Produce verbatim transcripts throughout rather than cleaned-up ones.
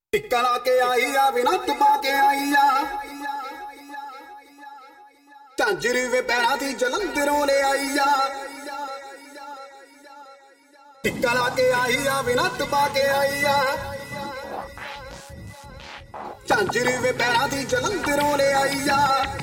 टिक्का ला के आई आ विनत पा के आई आ झांजरी वे पैरा दी जलंधरों ले आई आ टिक्का ला के आई आ विनत पा के आई आ झांजरी वे पैरा दी जलंधरों ले आई आ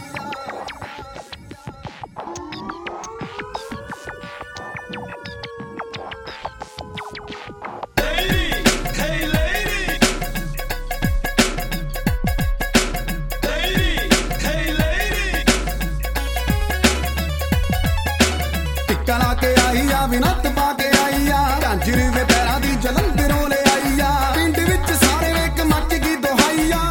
टिक्का ला के आई आ विनत पा के आई आ झांजरी वे पैरा दी जलंधरों ले आई आ पिंड विच सारे वेख मच गई दुहाई आ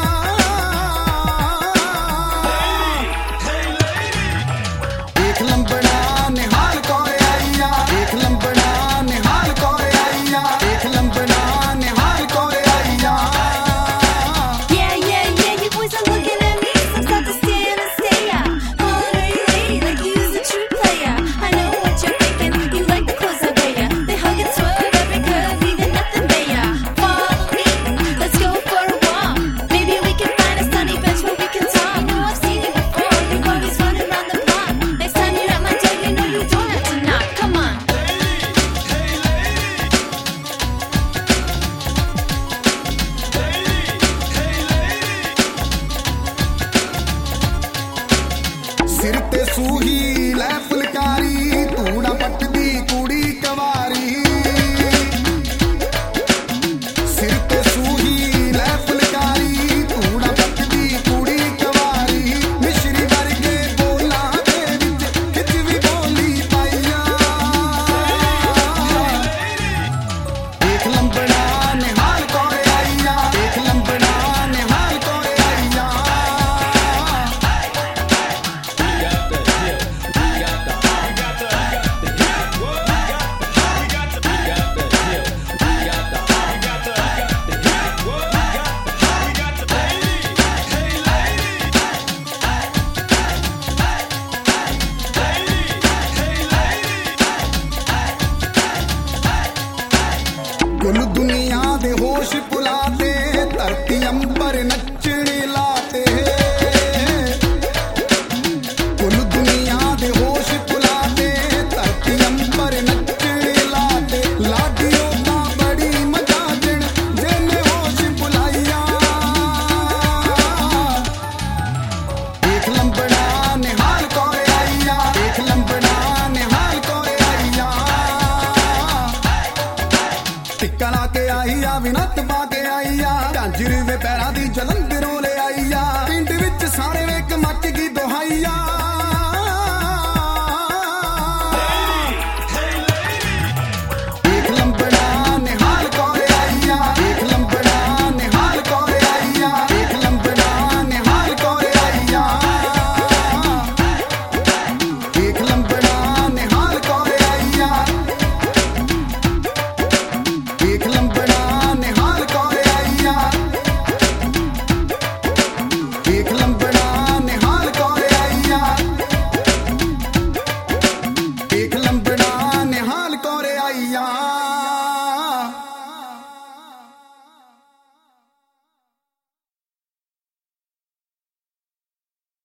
देख लंबड़ा निहाल कौर आई आ देख लंबड़ा निहाल कौर आई आ देख लंबड़ा निहाल कौर आई आ Yeah, yeah, yeah, you boys are looking at me, so start to stand and stay out. Calling her you lady like you's a true player. I know what you're thinking, you like the clothes I wear ya. They hug and swerve every curve, leaving nothing bare. Follow me, let's go for a walk. Maybe we can find a sunny bench where we can talk. No, I've seen you before, you're always running around the block. Next time you're at my door, you know you don't have to knock. Come on. सिर ते सूही लै फुलकारी तूड़ा पटदी कुड़ी कवारी सिर ते सूही लै फुलकारी तूड़ा पटदी कुड़ी कवारी मिश्री वर्गे बोलां दे विच खिच भी बोली पाईया देख लंबड़ा निहाल कौर आई आ देख लंबड़ा निहाल कौर आई आ कुल दुनिया दे होश भुलाते धरती अंबर नचने लाते कुल दुनिया दे होश भुलाते धरती अंबर नचने लाते लाडियों दा बड़ी मजा जिन जेने होश भुलाइया देख लंबड़ा निहाल कौर आई आ देख लंबड़ा निहाल कौर आई आ टिक्का ला के आई आ विनत पा के आई आ झांजरी वे पैरा दी जलंधरों ले आई आ पिंड विच सारे वेख मच गई दुहाई आ